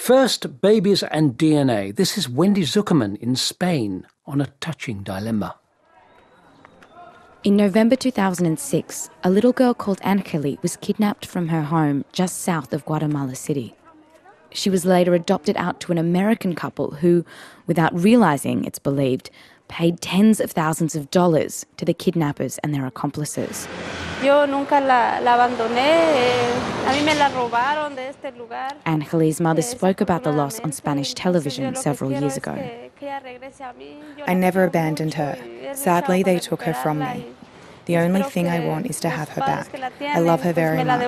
First, babies and DNA. This is Wendy Zukerman in Spain on a touching dilemma. In November 2006, a little girl called Angeli was kidnapped from her home just south of Guatemala City. She was later adopted out to an American couple who, without realising, it's believed, paid tens of thousands of dollars to the kidnappers and their accomplices. Angeli's mother spoke about the loss on Spanish television several years ago. I never abandoned her. Sadly, they took her from me. The only thing I want is to have her back. I love her very much.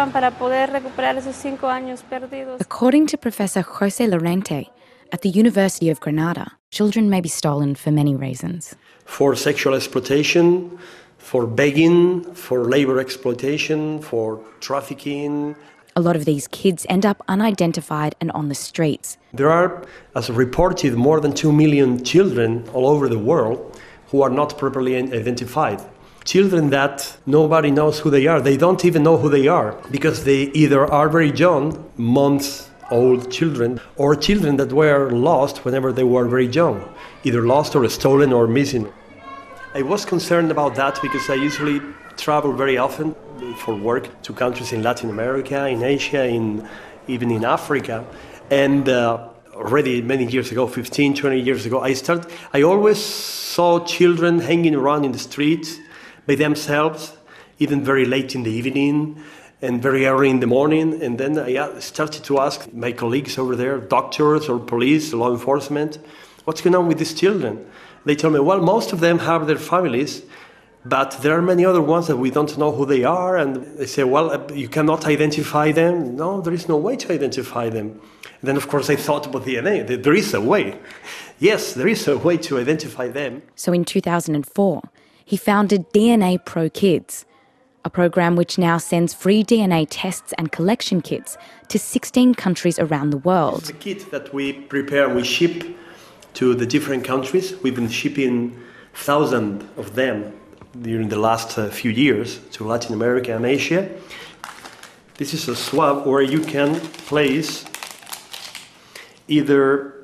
According to Professor Jose Lorente, at the University of Granada, children may be stolen for many reasons. For sexual exploitation, for begging, for labour exploitation, for trafficking. A lot of these kids end up unidentified and on the streets. There are, as reported, more than 2 million children all over the world who are not properly identified. Children that nobody knows who they are. They don't even know who they are because they either are very young, months-old children, or children that were lost whenever they were very young, either lost or stolen or missing. I was concerned about that because I usually travel very often for work to countries in Latin America, in Asia, even in Africa. And already many years ago, 15, 20 years ago, I always saw children hanging around in the streets by themselves, even very late in the evening and very early in the morning. And then I started to ask my colleagues over there, doctors or police, law enforcement, what's going on with these children? They told me, well, most of them have their families, but there are many other ones that we don't know who they are. And they say, well, you cannot identify them. No, there is no way to identify them. And then, of course, I thought about DNA. There is a way. Yes, there is a way to identify them. So in 2004, he founded DNA Pro Kids, a program which now sends free DNA tests and collection kits to 16 countries around the world. It's a kit that we prepare and we ship to the different countries. We've been shipping thousands of them during the last few years to Latin America and Asia. This is a swab where you can place either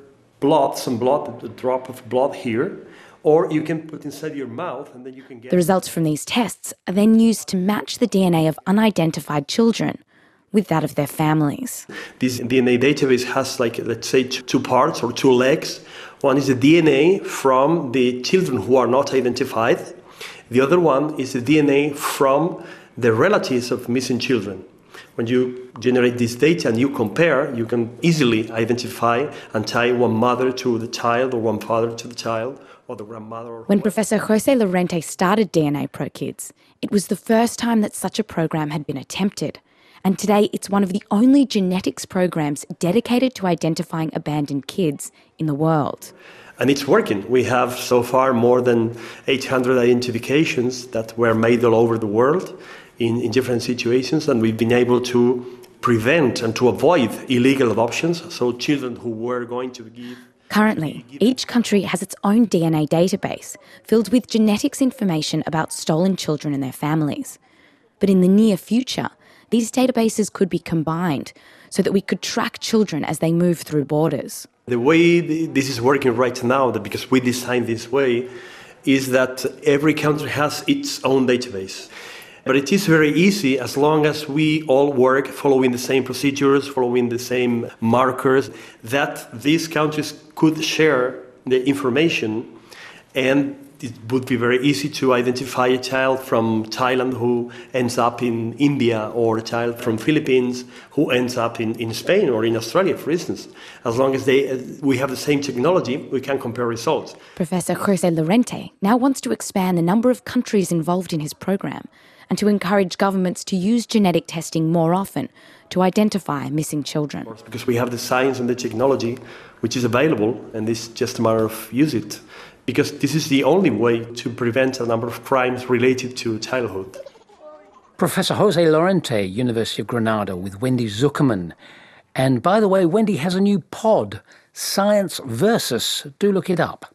a drop of blood here, or you can put inside your mouth and then you can get... The results from these tests are then used to match the DNA of unidentified children with that of their families. This DNA database has, let's say, two parts or two legs. One is the DNA from the children who are not identified. The other one is the DNA from the relatives of missing children. When you generate this data and you compare, you can easily identify and tie one mother to the child or one father to the child or the grandmother. When Professor Jose Lorente started DNA Pro Kids, it was the first time that such a program had been attempted. And today it's one of the only genetics programs dedicated to identifying abandoned kids in the world. And it's working. We have so far more than 800 identifications that were made all over the world in different situations, and we've been able to prevent and to avoid illegal adoptions, so children who were going to give... Currently, each country has its own DNA database filled with genetics information about stolen children and their families. But in the near future, these databases could be combined so that we could track children as they move through borders. The way this is working right now, because we designed this way, is that every country has its own database. But it is very easy as long as we all work following the same procedures, following the same markers, that these countries could share the information, and it would be very easy to identify a child from Thailand who ends up in India, or a child from Philippines who ends up in Spain or in Australia, for instance. As long as we have the same technology, we can compare results. Professor Jose Lorente now wants to expand the number of countries involved in his program and to encourage governments to use genetic testing more often to identify missing children. Because we have the science and the technology which is available, and it's just a matter of use it. Because this is the only way to prevent a number of crimes related to childhood. Professor Jose Lorente, University of Granada, with Wendy Zukerman. And by the way, Wendy has a new pod, Science Versus. Do look it up.